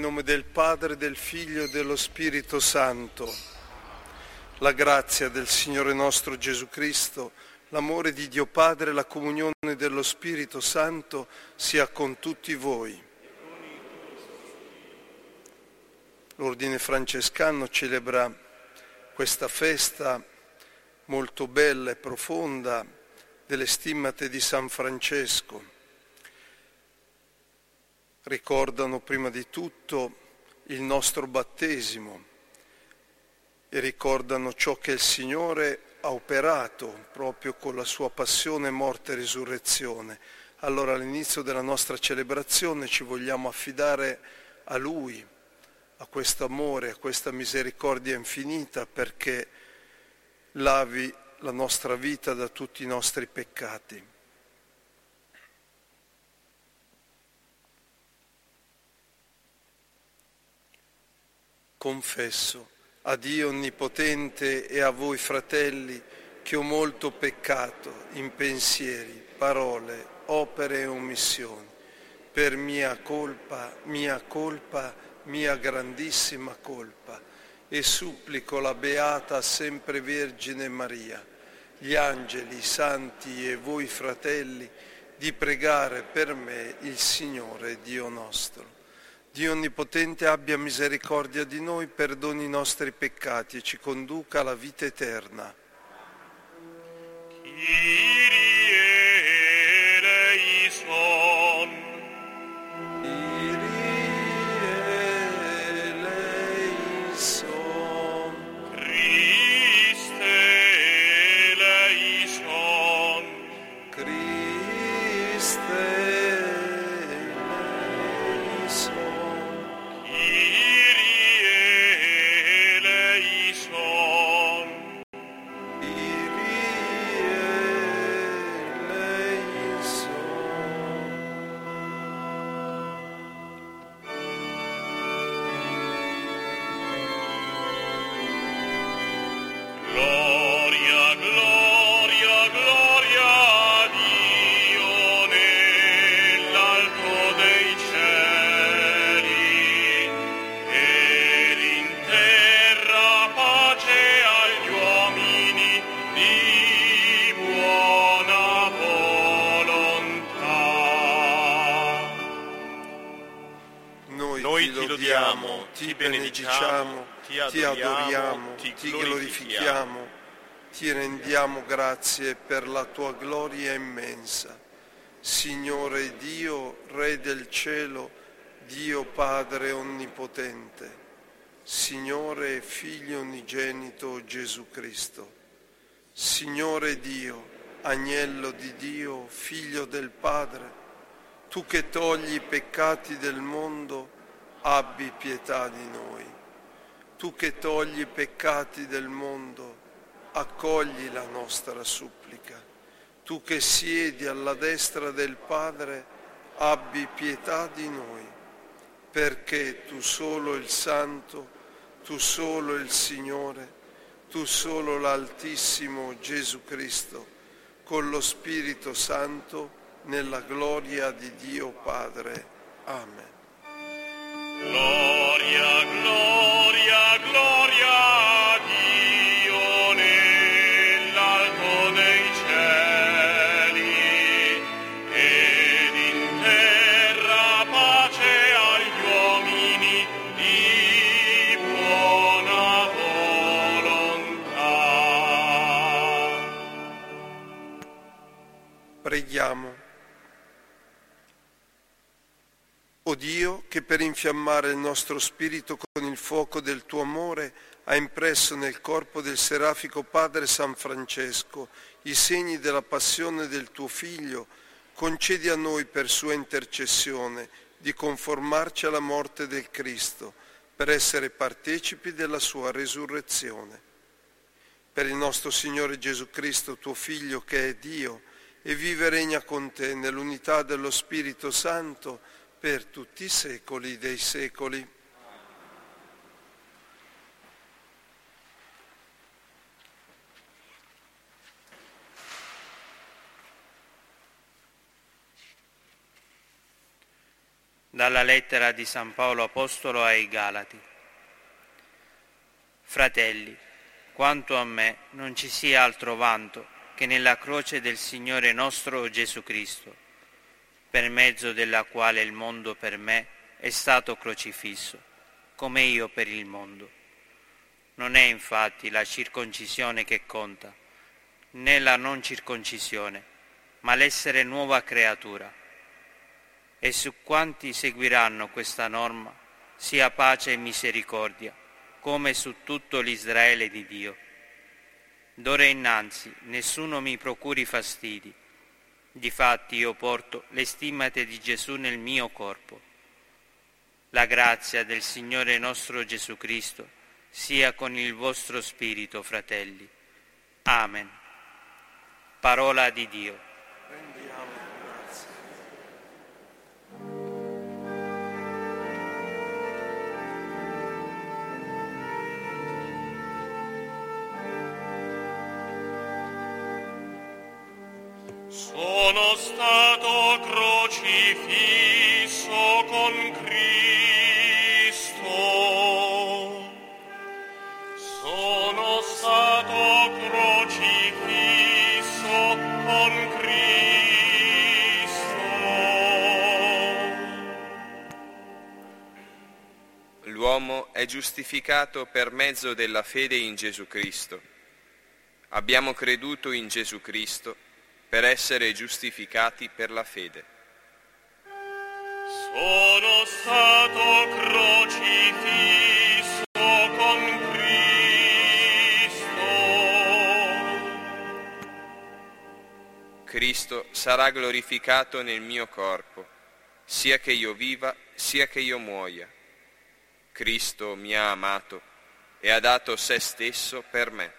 nome del Padre, del Figlio e dello Spirito Santo. La grazia del Signore nostro Gesù Cristo, l'amore di Dio Padre e la comunione dello Spirito Santo sia con tutti voi. L'Ordine Francescano celebra questa festa molto bella e profonda delle stimmate di San Francesco. Ricordano prima di tutto il nostro battesimo e ricordano ciò che il Signore ha operato proprio con la sua passione, morte e risurrezione. Allora all'inizio della nostra celebrazione ci vogliamo affidare a Lui, a questo amore, a questa misericordia infinita, perché lavi la nostra vita da tutti i nostri peccati. Confesso a Dio Onnipotente e a voi fratelli che ho molto peccato in pensieri, parole, opere e omissioni, per mia colpa, mia grandissima colpa, e supplico la Beata Sempre Vergine Maria, gli angeli, i santi e voi fratelli, di pregare per me il Signore Dio nostro. Dio Onnipotente abbia misericordia di noi, perdoni i nostri peccati e ci conduca alla vita eterna. Kyrie eleison. Kyrie eleison. Christe eleison. Christe eleison. Ti benediciamo, ti adoriamo, ti glorifichiamo, ti rendiamo grazie per la tua gloria immensa. Signore Dio, Re del cielo, Dio Padre Onnipotente, Signore e Figlio unigenito Gesù Cristo, Signore Dio, Agnello di Dio, Figlio del Padre, tu che togli i peccati del mondo, abbi pietà di noi. Tu che togli i peccati del mondo, accogli la nostra supplica. Tu che siedi alla destra del Padre, abbi pietà di noi, perché tu solo il Santo, tu solo il Signore, tu solo l'Altissimo Gesù Cristo, con lo Spirito Santo, nella gloria di Dio Padre. Amen. Gloria, gloria, gloria a Dio nell'alto dei cieli ed in terra pace agli uomini di buona volontà. Preghiamo. O Dio, che per infiammare il nostro spirito con il fuoco del tuo amore ha impresso nel corpo del serafico Padre San Francesco i segni della passione del tuo Figlio, concedi a noi per sua intercessione di conformarci alla morte del Cristo, per essere partecipi della sua resurrezione. Per il nostro Signore Gesù Cristo, tuo Figlio, che è Dio, e vive e regna con te nell'unità dello Spirito Santo, per tutti i secoli dei secoli. Dalla lettera di San Paolo Apostolo ai Galati. Fratelli, quanto a me non ci sia altro vanto che nella croce del Signore nostro Gesù Cristo, per mezzo della quale il mondo per me è stato crocifisso, come io per il mondo. Non è infatti la circoncisione che conta, né la non circoncisione, ma l'essere nuova creatura. E su quanti seguiranno questa norma sia pace e misericordia, come su tutto l'Israele di Dio. D'ora innanzi nessuno mi procuri fastidi, difatti io porto le stimmate di Gesù nel mio corpo. La grazia del Signore nostro Gesù Cristo sia con il vostro spirito, fratelli. Amen. Parola di Dio. Sono stato crocifisso con Cristo. Sono stato crocifisso con Cristo. L'uomo è giustificato per mezzo della fede in Gesù Cristo. Abbiamo creduto in Gesù Cristo per essere giustificati per la fede. Sono stato crocifisso con Cristo. Cristo sarà glorificato nel mio corpo, sia che io viva, sia che io muoia. Cristo mi ha amato e ha dato se stesso per me.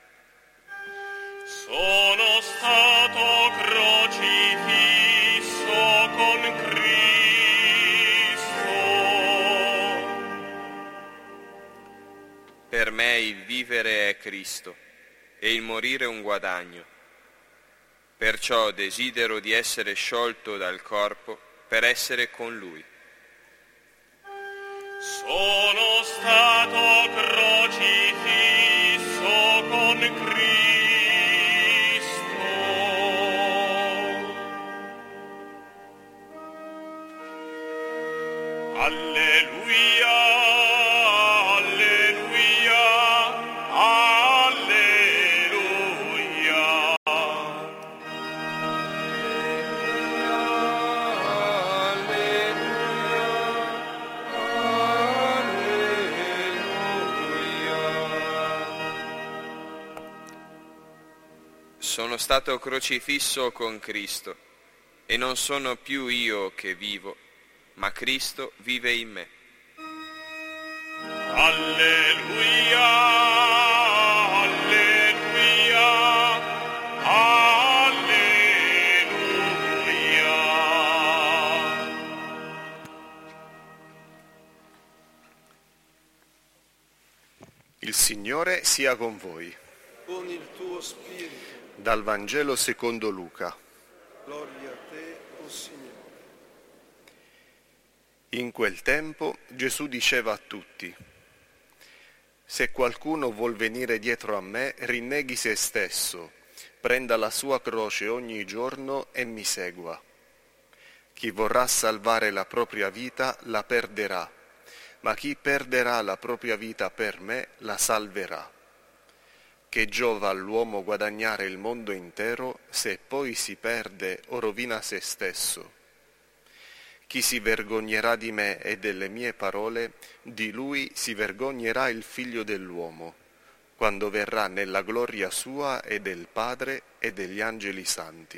Sono stato crocifisso con Cristo. Per me il vivere è Cristo e il morire un guadagno. Perciò desidero di essere sciolto dal corpo per essere con Lui. Sono stato crocifisso con Cristo. Alleluia, alleluia, alleluia. Sono stato crocifisso con Cristo e non sono più io che vivo, ma Cristo vive in me. Alleluia, alleluia, alleluia. Il Signore sia con voi. Con il tuo spirito. Dal Vangelo secondo Luca. Gloria a te, o Signore. In quel tempo Gesù diceva a tutti: se qualcuno vuol venire dietro a me, rinneghi se stesso, prenda la sua croce ogni giorno e mi segua. Chi vorrà salvare la propria vita la perderà, ma chi perderà la propria vita per me la salverà. Che giova all'uomo guadagnare il mondo intero se poi si perde o rovina se stesso? Chi si vergognerà di me e delle mie parole, di lui si vergognerà il Figlio dell'uomo, quando verrà nella gloria sua e del Padre e degli angeli santi.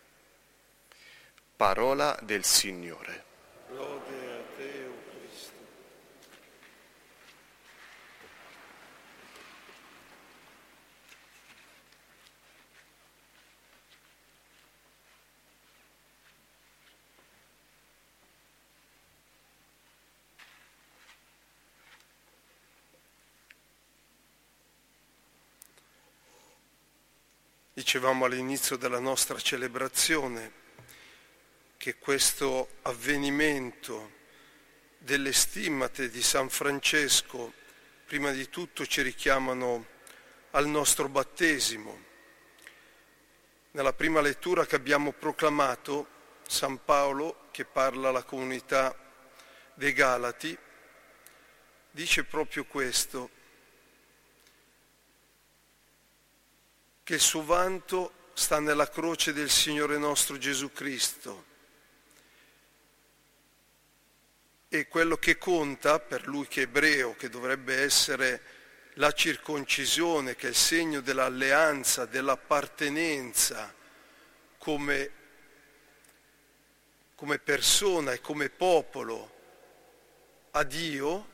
Parola del Signore. Lode a te, o Cristo. Dicevamo all'inizio della nostra celebrazione che questo avvenimento delle stimmate di San Francesco, prima di tutto ci richiamano al nostro battesimo. Nella prima lettura che abbiamo proclamato, San Paolo, che parla alla comunità dei Galati, dice proprio questo, che il suo vanto sta nella croce del Signore nostro Gesù Cristo. E quello che conta per lui che è ebreo, che dovrebbe essere la circoncisione, che è il segno dell'alleanza, dell'appartenenza come persona e come popolo a Dio,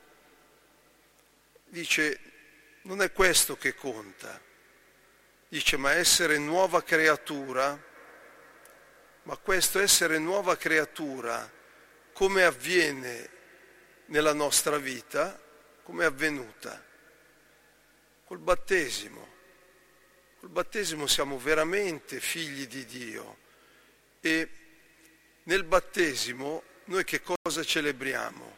dice non è questo che conta. Dice ma essere nuova creatura, ma questo essere nuova creatura come avviene nella nostra vita? Come è avvenuta? Col battesimo. Col battesimo siamo veramente figli di Dio e nel battesimo noi che cosa celebriamo?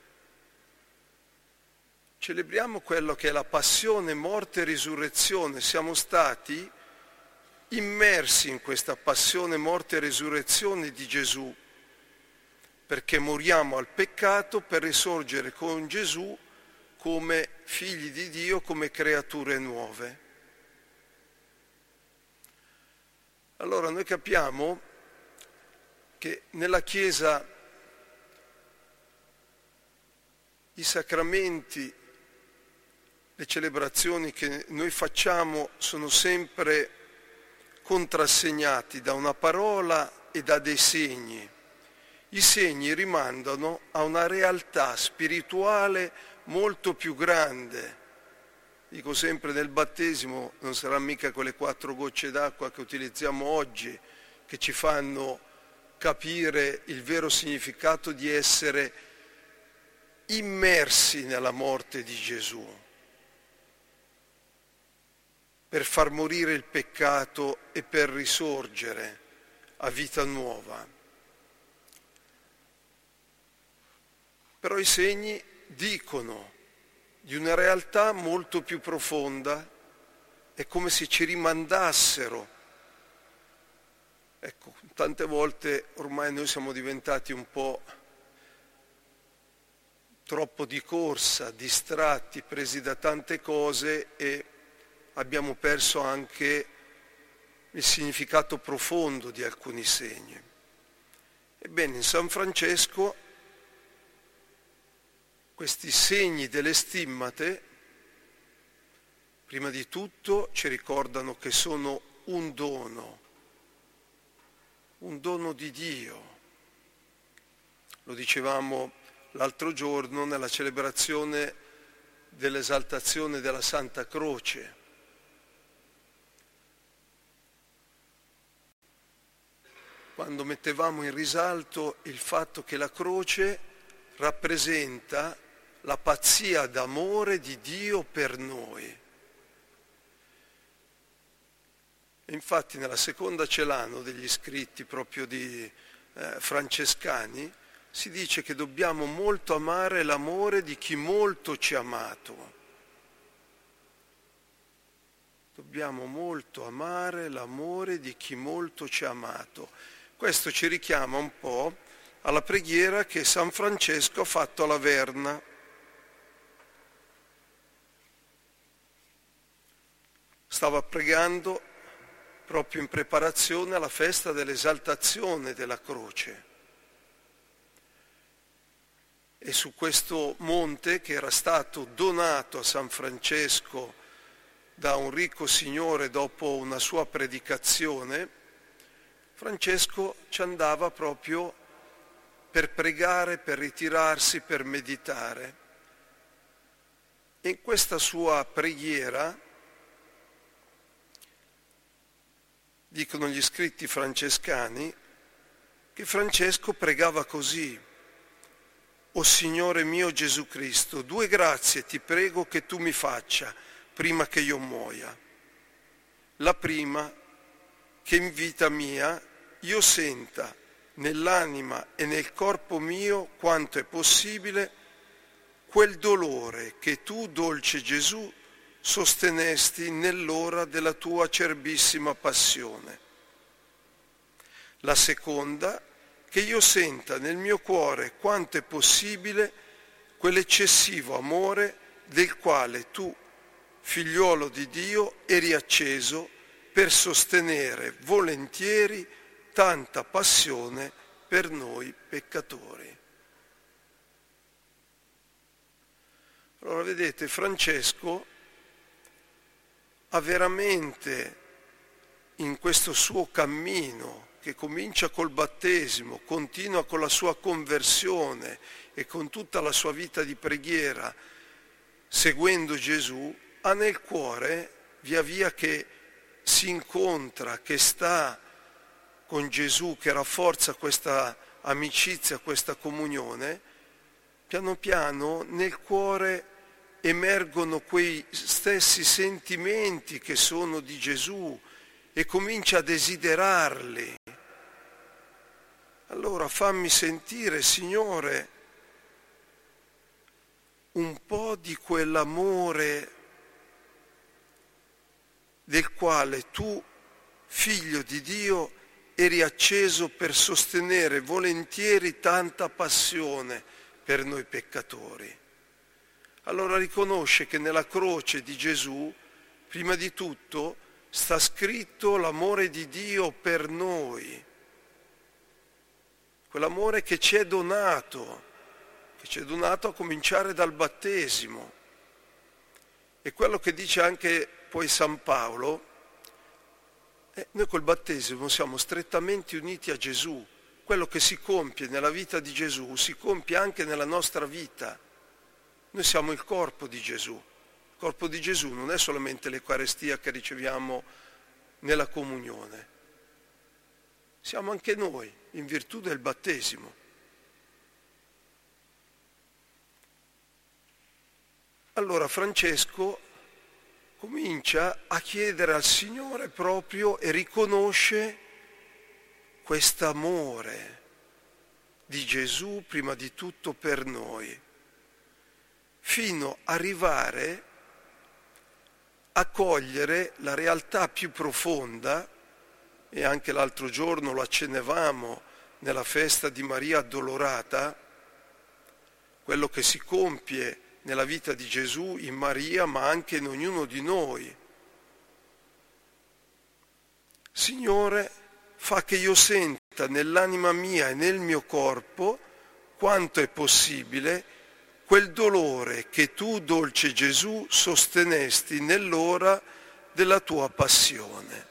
Celebriamo quello che è la passione, morte e risurrezione. Siamo stati immersi in questa passione, morte e risurrezione di Gesù, perché moriamo al peccato per risorgere con Gesù come figli di Dio, come creature nuove. Allora noi capiamo che nella Chiesa i sacramenti, le celebrazioni che noi facciamo sono sempre contrassegnati da una parola e da dei segni. I segni rimandano a una realtà spirituale molto più grande. Dico sempre nel battesimo non sarà mica quelle 4 gocce d'acqua che utilizziamo oggi che ci fanno capire il vero significato di essere immersi nella morte di Gesù, per far morire il peccato e per risorgere a vita nuova. Però i segni dicono di una realtà molto più profonda, è come se ci rimandassero. Ecco, tante volte ormai noi siamo diventati un po' troppo di corsa, distratti, presi da tante cose e abbiamo perso anche il significato profondo di alcuni segni. Ebbene, in San Francesco questi segni delle stimmate, prima di tutto, ci ricordano che sono un dono di Dio. Lo dicevamo l'altro giorno nella celebrazione dell'esaltazione della Santa Croce. Quando mettevamo in risalto il fatto che la croce rappresenta la pazzia d'amore di Dio per noi. E infatti nella seconda Celano degli scritti proprio di francescani si dice che dobbiamo molto amare l'amore di chi molto ci ha amato. Dobbiamo molto amare l'amore di chi molto ci ha amato. Questo ci richiama un po' alla preghiera che San Francesco ha fatto alla Verna. Stava pregando proprio in preparazione alla festa dell'esaltazione della croce. E su questo monte che era stato donato a San Francesco da un ricco signore dopo una sua predicazione, Francesco ci andava proprio per pregare, per ritirarsi, per meditare. E in questa sua preghiera, dicono gli scritti francescani, che Francesco pregava così: O Signore mio Gesù Cristo, 2 grazie ti prego che tu mi faccia prima che io muoia. La prima, che in vita mia io senta nell'anima e nel corpo mio, quanto è possibile, quel dolore che tu, dolce Gesù, sostenesti nell'ora della tua acerbissima passione. La seconda, che io senta nel mio cuore quanto è possibile quell'eccessivo amore del quale tu, figliuolo di Dio, eri acceso per sostenere volentieri tanta passione per noi peccatori. Allora vedete, Francesco ha veramente in questo suo cammino, che comincia col battesimo, continua con la sua conversione e con tutta la sua vita di preghiera, seguendo Gesù, ha nel cuore, via via che si incontra, che sta con Gesù, che rafforza questa amicizia, questa comunione, piano piano nel cuore emergono quei stessi sentimenti che sono di Gesù e comincia a desiderarli. Allora fammi sentire, Signore, un po' di quell'amore del quale tu, figlio di Dio, eri acceso per sostenere volentieri tanta passione per noi peccatori. Allora riconosce che nella croce di Gesù, prima di tutto, sta scritto l'amore di Dio per noi, quell'amore che ci è donato a cominciare dal battesimo. E quello che dice anche poi San Paolo, noi col battesimo siamo strettamente uniti a Gesù. Quello che si compie nella vita di Gesù si compie anche nella nostra vita. Noi siamo il corpo di Gesù. Il corpo di Gesù non è solamente l'Eucaristia che riceviamo nella comunione. Siamo anche noi, in virtù del battesimo. Allora Francesco comincia a chiedere al Signore proprio e riconosce quest'amore di Gesù prima di tutto per noi, fino a arrivare a cogliere la realtà più profonda, e anche l'altro giorno lo accennavamo nella festa di Maria Addolorata, quello che si compie nella vita di Gesù in Maria, ma anche in ognuno di noi. Signore, fa che io senta nell'anima mia e nel mio corpo quanto è possibile quel dolore che tu, dolce Gesù, sostenesti nell'ora della tua passione.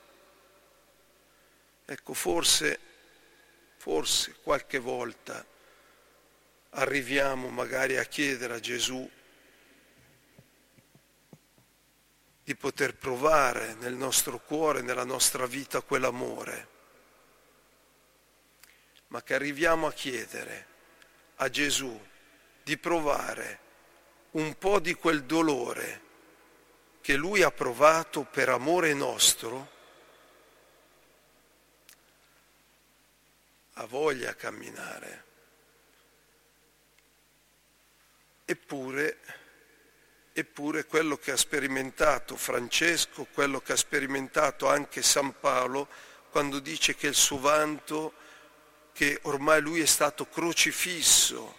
Ecco, forse qualche volta arriviamo magari a chiedere a Gesù di poter provare nel nostro cuore, nella nostra vita quell'amore, ma che arriviamo a chiedere a Gesù di provare un po' di quel dolore che Lui ha provato per amore nostro, ha voglia a camminare. Eppure quello che ha sperimentato Francesco, quello che ha sperimentato anche San Paolo, quando dice che il suo vanto, che ormai lui è stato crocifisso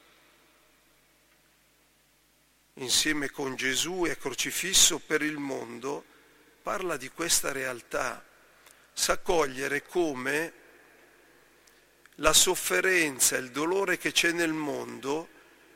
insieme con Gesù e crocifisso per il mondo, parla di questa realtà, sa cogliere come la sofferenza, il dolore che c'è nel mondo,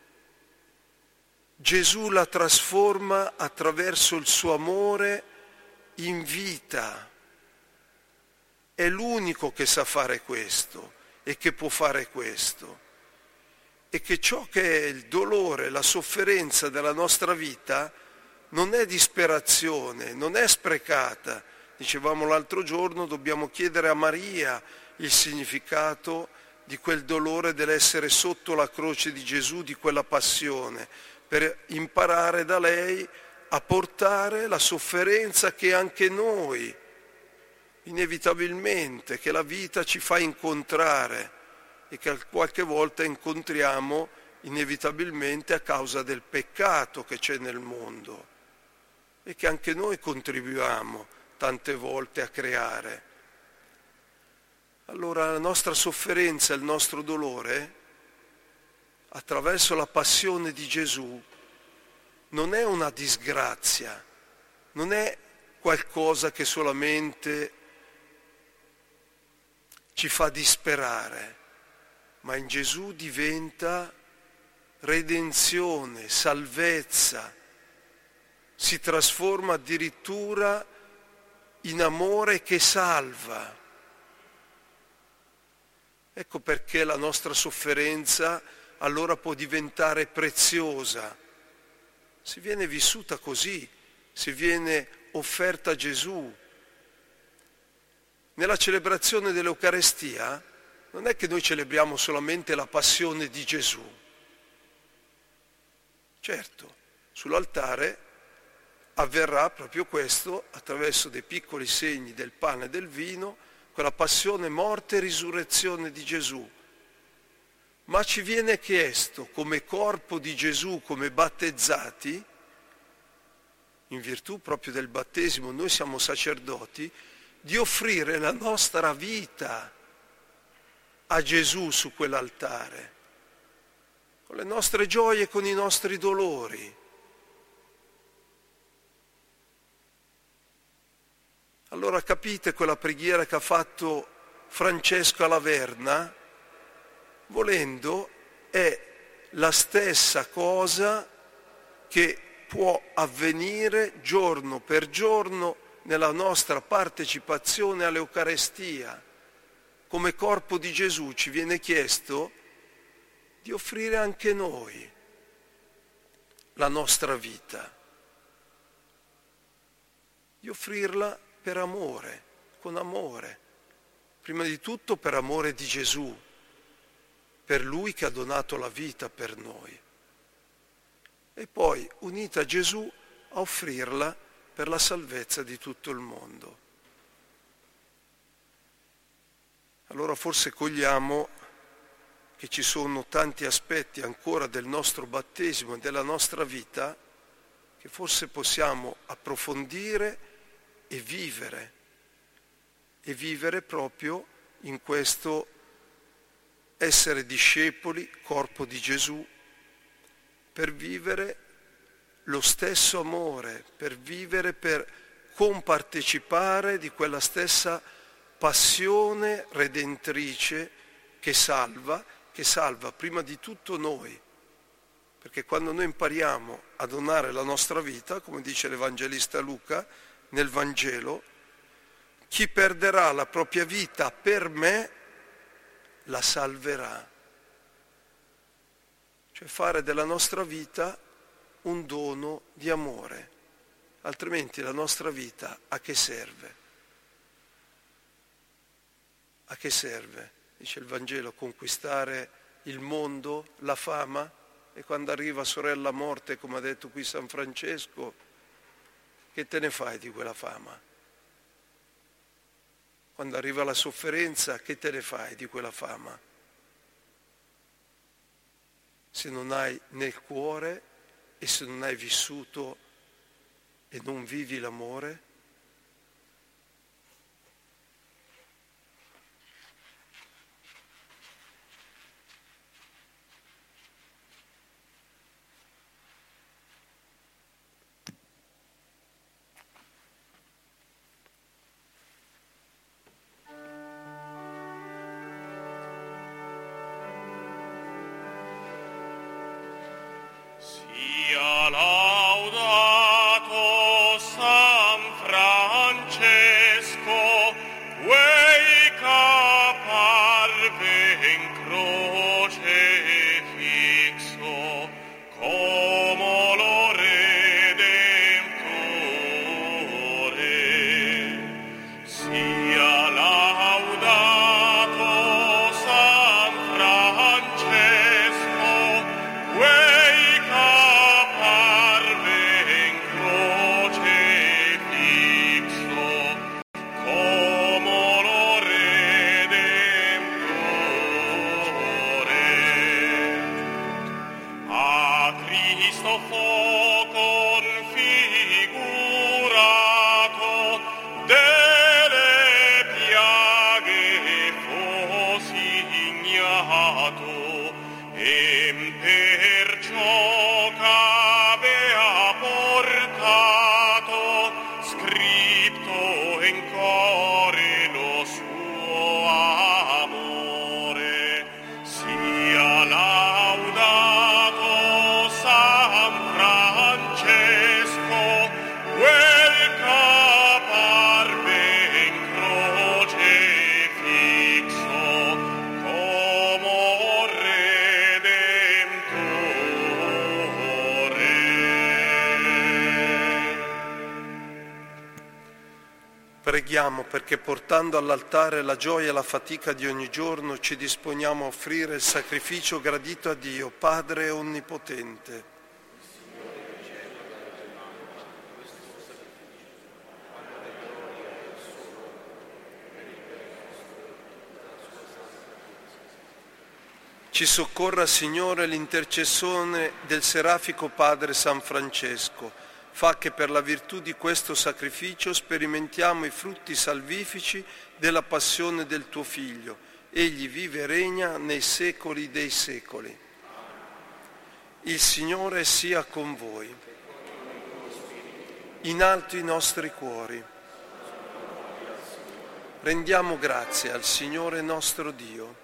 Gesù la trasforma attraverso il suo amore in vita. È l'unico che sa fare questo e che può fare questo. E che ciò che è il dolore, la sofferenza della nostra vita non è disperazione, non è sprecata. Dicevamo l'altro giorno, dobbiamo chiedere a Maria il significato di quel dolore dell'essere sotto la croce di Gesù, di quella passione, per imparare da lei a portare la sofferenza che anche noi inevitabilmente, che la vita ci fa incontrare e che qualche volta incontriamo inevitabilmente a causa del peccato che c'è nel mondo e che anche noi contribuiamo tante volte a creare. Allora la nostra sofferenza, il nostro dolore, attraverso la passione di Gesù, non è una disgrazia, non è qualcosa che solamente ci fa disperare, ma in Gesù diventa redenzione, salvezza, si trasforma addirittura in amore che salva. Ecco perché la nostra sofferenza allora può diventare preziosa, se viene vissuta così, se viene offerta a Gesù. Nella celebrazione dell'Eucarestia non è che noi celebriamo solamente la passione di Gesù. Certo, sull'altare avverrà proprio questo attraverso dei piccoli segni del pane e del vino, quella passione, morte e risurrezione di Gesù. Ma ci viene chiesto come corpo di Gesù, come battezzati, in virtù proprio del battesimo noi siamo sacerdoti, di offrire la nostra vita a Gesù su quell'altare, con le nostre gioie e con i nostri dolori. Allora capite quella preghiera che ha fatto Francesco alla Verna? Volendo è la stessa cosa che può avvenire giorno per giorno nella nostra partecipazione all'Eucarestia. Come corpo di Gesù ci viene chiesto di offrire anche noi la nostra vita, di offrirla per amore, con amore, prima di tutto per amore di Gesù, per Lui che ha donato la vita per noi, e poi unita a Gesù a offrirla per la salvezza di tutto il mondo. Allora forse cogliamo che ci sono tanti aspetti ancora del nostro battesimo e della nostra vita che forse possiamo approfondire e vivere proprio in questo essere discepoli, corpo di Gesù, per vivere lo stesso amore, per vivere, per compartecipare di quella stessa passione redentrice che salva prima di tutto noi. Perché quando noi impariamo a donare la nostra vita, come dice l'Evangelista Luca nel Vangelo, chi perderà la propria vita per me la salverà. Cioè fare della nostra vita un dono di amore, altrimenti la nostra vita a che serve? A che serve? Dice il Vangelo, conquistare il mondo, la fama, e quando arriva sorella morte, come ha detto qui San Francesco, che te ne fai di quella fama? Quando arriva la sofferenza, che te ne fai di quella fama? Se non hai nel cuore e se non hai vissuto e non vivi l'amore? Sia laudato San Francesco, quei qu'apparve in croce fixo, como lo Redentore. Sia laudato San Francesco, quei preghiamo perché portando all'altare la gioia e la fatica di ogni giorno ci disponiamo a offrire il sacrificio gradito a Dio, Padre Onnipotente. Ci soccorra, Signore, l'intercessione del serafico Padre San Francesco. Fa che per la virtù di questo sacrificio sperimentiamo i frutti salvifici della passione del tuo Figlio. Egli vive e regna nei secoli dei secoli. Il Signore sia con voi. In alto i nostri cuori. Rendiamo grazie al Signore nostro Dio.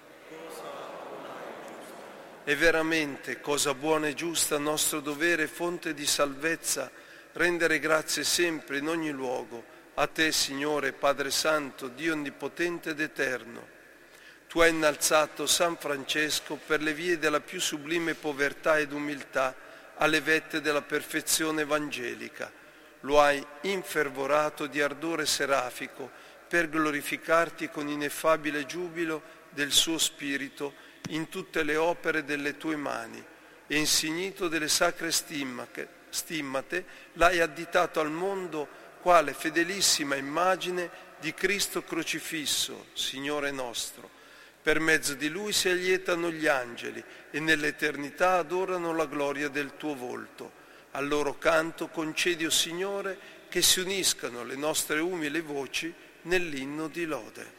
È veramente cosa buona e giusta, nostro dovere e fonte di salvezza, rendere grazie sempre in ogni luogo a te, Signore, Padre Santo, Dio Onnipotente ed Eterno. Tu hai innalzato San Francesco per le vie della più sublime povertà ed umiltà alle vette della perfezione evangelica. Lo hai infervorato di ardore serafico per glorificarti con ineffabile giubilo del suo spirito in tutte le opere delle tue mani, e insignito delle sacre stimmate, l'hai additato al mondo quale fedelissima immagine di Cristo crocifisso, Signore nostro. Per mezzo di Lui si allietano gli angeli e nell'eternità adorano la gloria del tuo volto. Al loro canto concedi, o Signore, che si uniscano le nostre umili voci nell'inno di lode.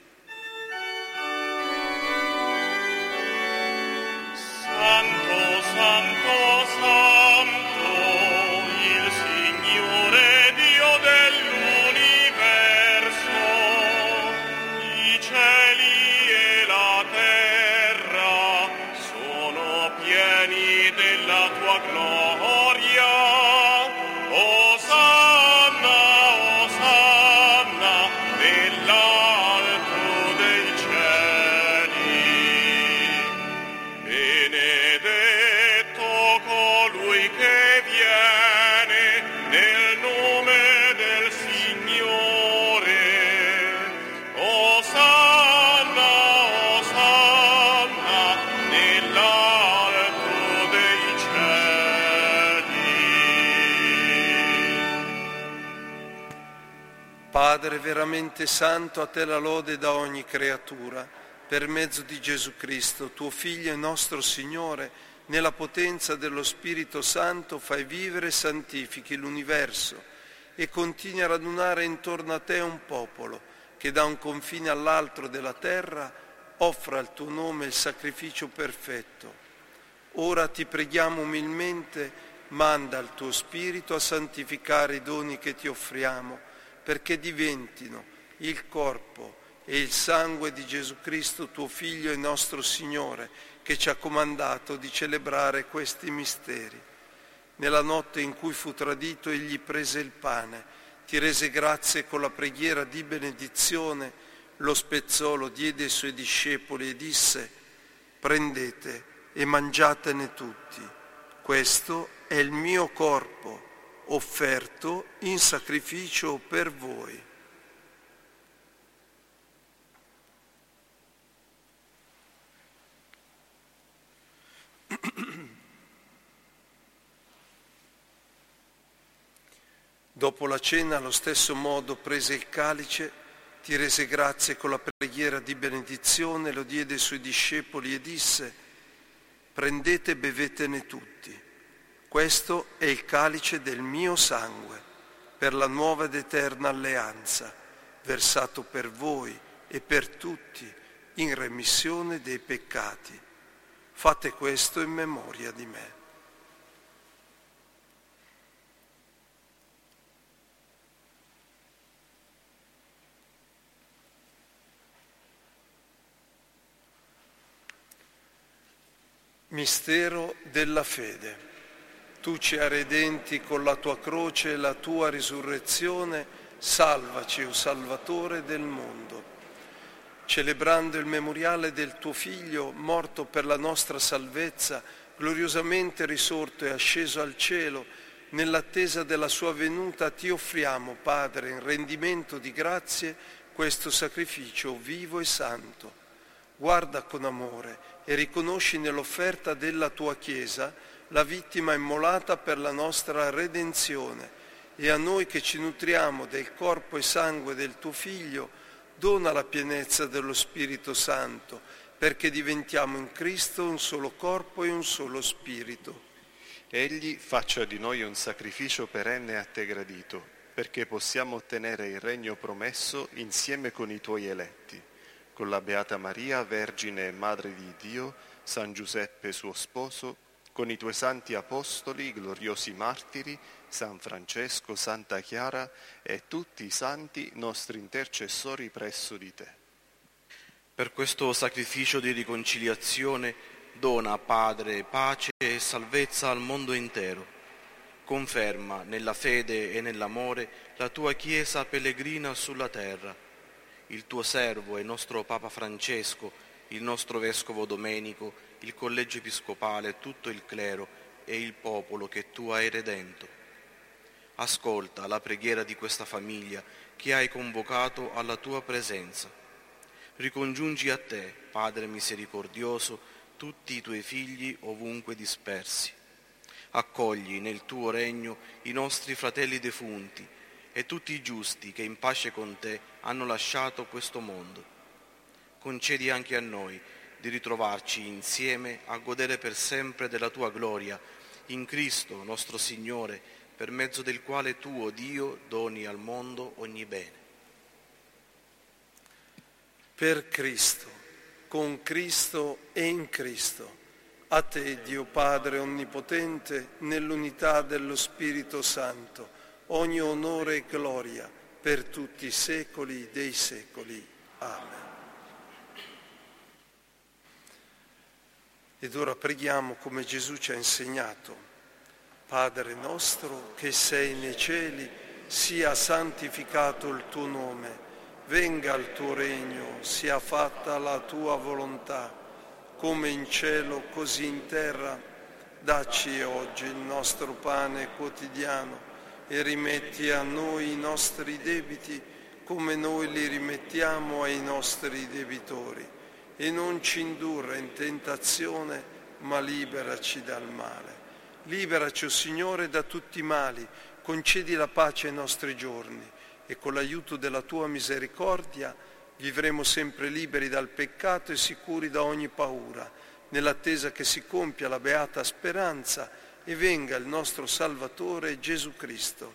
Santo, santo, santo, il Signore Dio dell'universo, i cieli e la terra sono pieni della tua gloria. Osanna, Osanna, nell'alto dei cieli. Benedetto colui che viene nel nome del Signore. Osanna, Osanna, nell'alto dei cieli. Padre veramente santo, a te la lode da ogni creatura, per mezzo di Gesù Cristo, tuo Figlio e nostro Signore, nella potenza dello Spirito Santo fai vivere e santifichi l'universo e continui a radunare intorno a te un popolo che da un confine all'altro della terra offra al tuo nome il sacrificio perfetto. Ora ti preghiamo umilmente, manda il tuo Spirito a santificare i doni che ti offriamo, perché diventino il corpo e il sangue di Gesù Cristo, tuo Figlio e nostro Signore, che ci ha comandato di celebrare questi misteri. Nella notte in cui fu tradito, egli prese il pane, ti rese grazie con la preghiera di benedizione, lo spezzò, lo diede ai suoi discepoli e disse: prendete e mangiatene tutti. Questo è il mio corpo, offerto in sacrificio per voi. Dopo la cena, allo stesso modo, prese il calice, ti rese grazie con la preghiera di benedizione, lo diede ai suoi discepoli e disse: prendete e bevetene tutti. Questo è il calice del mio sangue, per la nuova ed eterna alleanza, versato per voi e per tutti in remissione dei peccati. Fate questo in memoria di me. Mistero della fede. Tu ci hai redenti con la tua croce e la tua risurrezione, salvaci, o Salvatore del mondo. Celebrando il memoriale del tuo Figlio, morto per la nostra salvezza, gloriosamente risorto e asceso al cielo, nell'attesa della sua venuta ti offriamo, Padre, in rendimento di grazie, questo sacrificio vivo e santo. Guarda con amore e riconosci nell'offerta della tua Chiesa la vittima immolata per la nostra redenzione, e a noi che ci nutriamo del corpo e sangue del tuo Figlio dona la pienezza dello Spirito Santo, perché diventiamo in Cristo un solo corpo e un solo spirito. Egli faccia di noi un sacrificio perenne a te gradito, perché possiamo ottenere il regno promesso insieme con i tuoi eletti, con la Beata Maria, Vergine e Madre di Dio, San Giuseppe suo sposo, con i tuoi santi apostoli, gloriosi martiri, San Francesco, Santa Chiara e tutti i santi nostri intercessori presso di te. Per questo sacrificio di riconciliazione dona, Padre, pace e salvezza al mondo intero. Conferma nella fede e nell'amore la tua Chiesa pellegrina sulla terra. Il tuo servo e nostro Papa Francesco, il nostro Vescovo Domenico, il Collegio Episcopale, tutto il clero e il popolo che tu hai redento. Ascolta la preghiera di questa famiglia che hai convocato alla tua presenza. Ricongiungi a te, Padre misericordioso, tutti i tuoi figli ovunque dispersi. Accogli nel tuo regno i nostri fratelli defunti e tutti i giusti che in pace con te hanno lasciato questo mondo. Concedi anche a noi di ritrovarci insieme a godere per sempre della tua gloria, in Cristo nostro Signore, per mezzo del quale tu, o Dio, doni al mondo ogni bene. Per Cristo, con Cristo e in Cristo, a te, Dio Padre Onnipotente, nell'unità dello Spirito Santo, ogni onore e gloria per tutti i secoli dei secoli. Amen. Ed ora preghiamo come Gesù ci ha insegnato. Padre nostro che sei nei cieli, sia santificato il tuo nome, venga il tuo regno, sia fatta la tua volontà, come in cielo così in terra. Dacci oggi il nostro pane quotidiano e rimetti a noi i nostri debiti come noi li rimettiamo ai nostri debitori, e non ci indurre in tentazione, ma liberaci dal male. Liberaci, o Signore, da tutti i mali, concedi la pace ai nostri giorni, e con l'aiuto della tua misericordia vivremo sempre liberi dal peccato e sicuri da ogni paura, nell'attesa che si compia la beata speranza e venga il nostro Salvatore Gesù Cristo.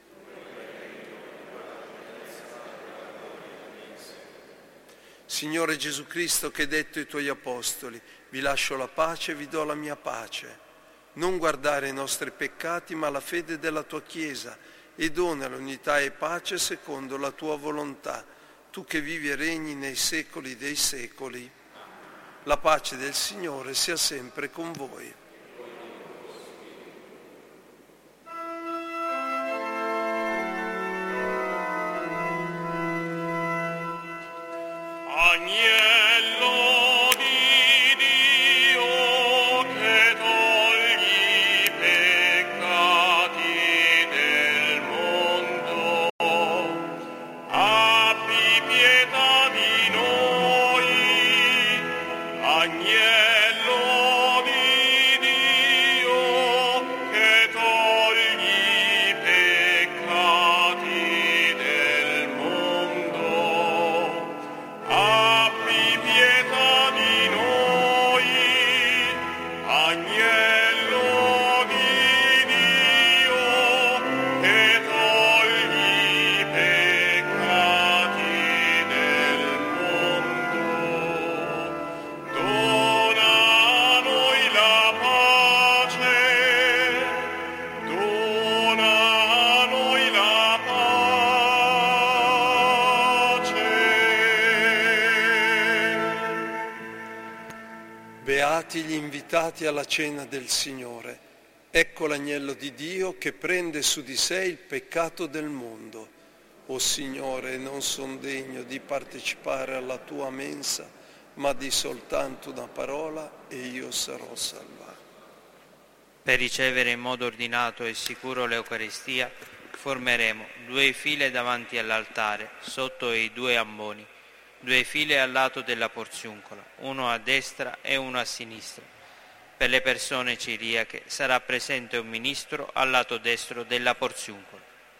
Signore Gesù Cristo, che hai detto ai tuoi apostoli: vi lascio la pace, vi do la mia pace. Non guardare i nostri peccati, ma la fede della tua Chiesa, e dona l'unità e pace secondo la tua volontà, tu che vivi e regni nei secoli dei secoli. La pace del Signore sia sempre con voi. Agnello di Dio che togli i peccati del mondo, abbi pietà di noi. Agnello di Dio che togli i peccati del mondo, abbi pietà di noi. Agnello di Dio che togli i peccati del mondo, dona a noi la pace, dona a noi la pace. Beati gli invitati alla cena del Signore. Ecco l'agnello di Dio che prende su di sé il peccato del mondo. O Signore, non son degno di partecipare alla tua mensa, ma di soltanto una parola e io sarò salvato. Per ricevere in modo ordinato e sicuro l'Eucaristia, Formeremo 2 file davanti all'altare, sotto i 2 amboni, 2 file al lato della porziuncola, uno a destra e uno a sinistra. Per le persone ciriache sarà presente un ministro al lato destro della porziuncola.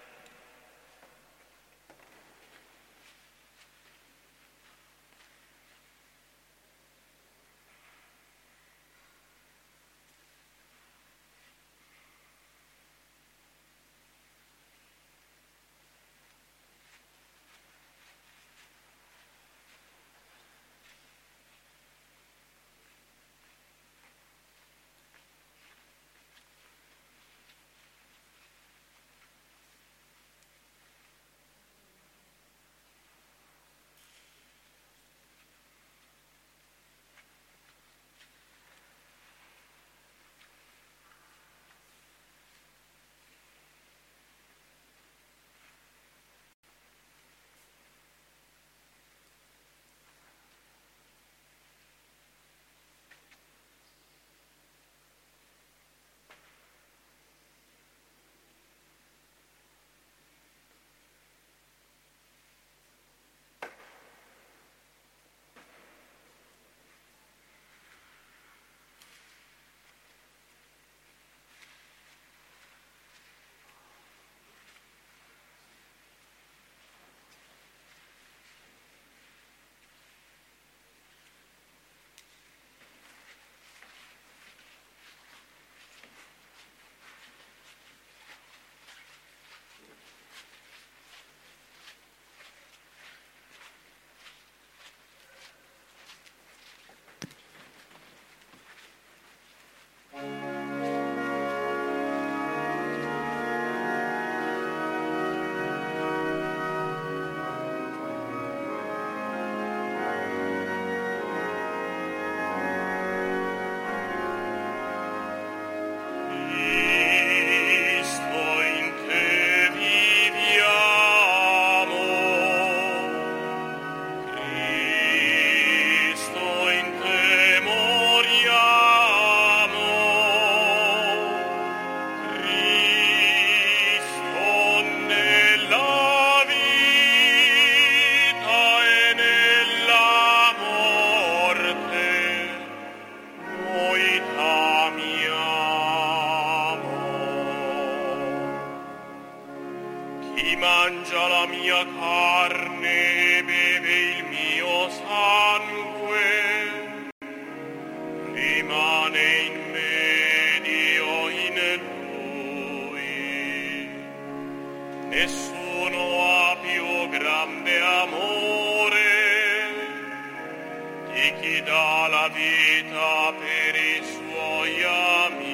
mangia la mia carne e beve il mio sangue, rimane in me ed io in lui. Nessuno ha più grande amore di chi dà la vita per i suoi amici.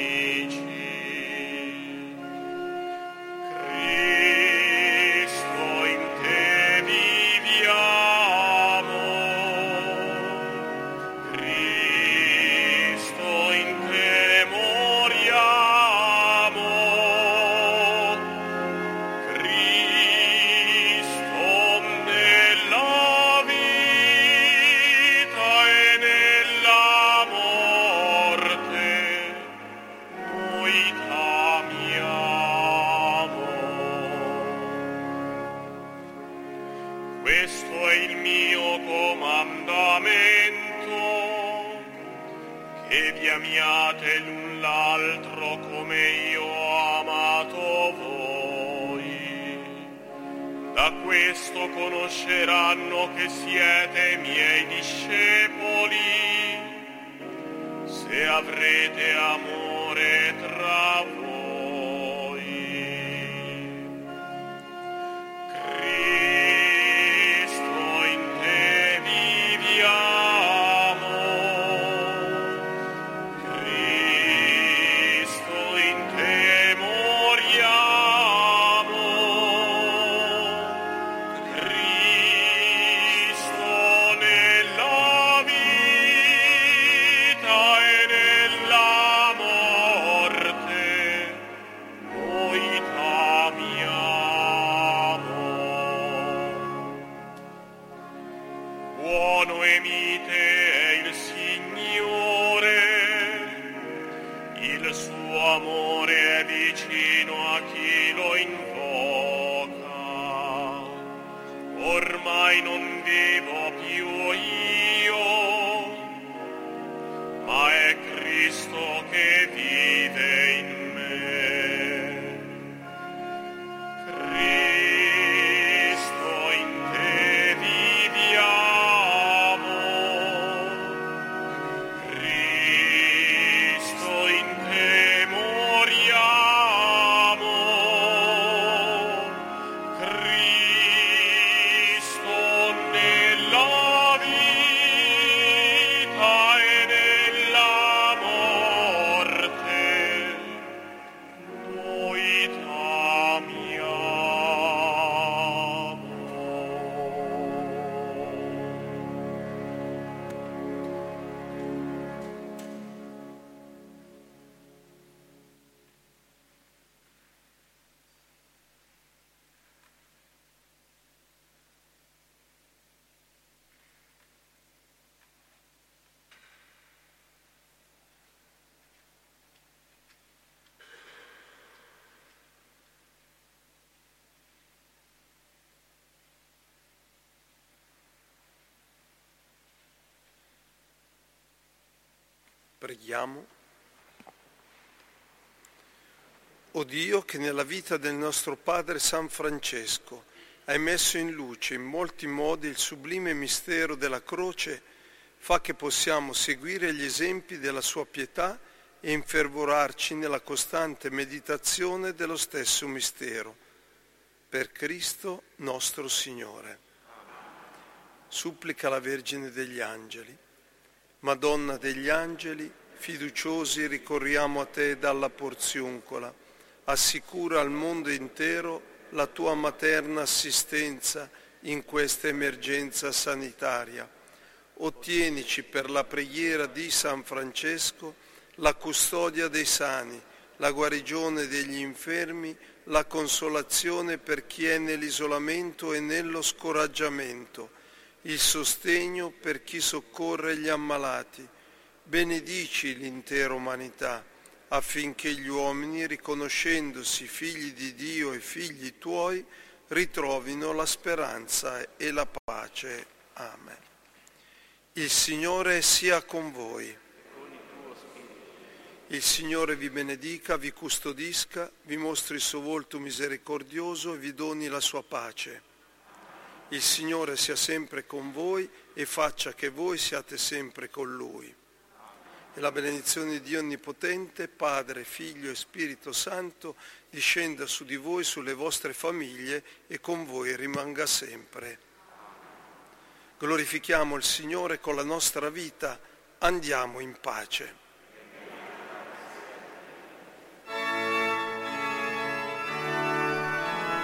Questo è il mio comandamento, che vi amiate l'un l'altro come io ho amato voi. Da questo conosceranno che siete miei discepoli, se avrete amore tra voi. Buono e mite è il Signore, il suo amore è vicino a chi lo invoca. ormai non vivo più io, ma è Cristo che vive in me. Cristo, in te viviamo, Cristo, in te moriamo, Cristo nella vita e nella morte, noi t'amiamo. Preghiamo. O Dio, che nella vita del nostro Padre San Francesco hai messo in luce in molti modi il sublime mistero della croce, fa che possiamo seguire gli esempi della sua pietà e infervorarci nella costante meditazione dello stesso mistero. Per Cristo nostro Signore. Supplica la Vergine degli Angeli. Madonna degli Angeli, fiduciosi ricorriamo a te dalla Porziuncola, assicura al mondo intero la tua materna assistenza in questa emergenza sanitaria. Ottienici per la preghiera di San Francesco la custodia dei sani, la guarigione degli infermi, la consolazione per chi è nell'isolamento e nello scoraggiamento, il sostegno per chi soccorre gli ammalati. Benedici l'intera umanità, affinché gli uomini, riconoscendosi figli di Dio e figli tuoi, ritrovino la speranza e la pace. Amen. Il Signore sia con voi. Il Signore vi benedica, vi custodisca, vi mostri il suo volto misericordioso e vi doni la sua pace. Il Signore sia sempre con voi e faccia che voi siate sempre con Lui. E la benedizione di Dio Onnipotente, Padre, Figlio e Spirito Santo, discenda su di voi, sulle vostre famiglie e con voi rimanga sempre. Glorifichiamo il Signore con la nostra vita, andiamo in pace.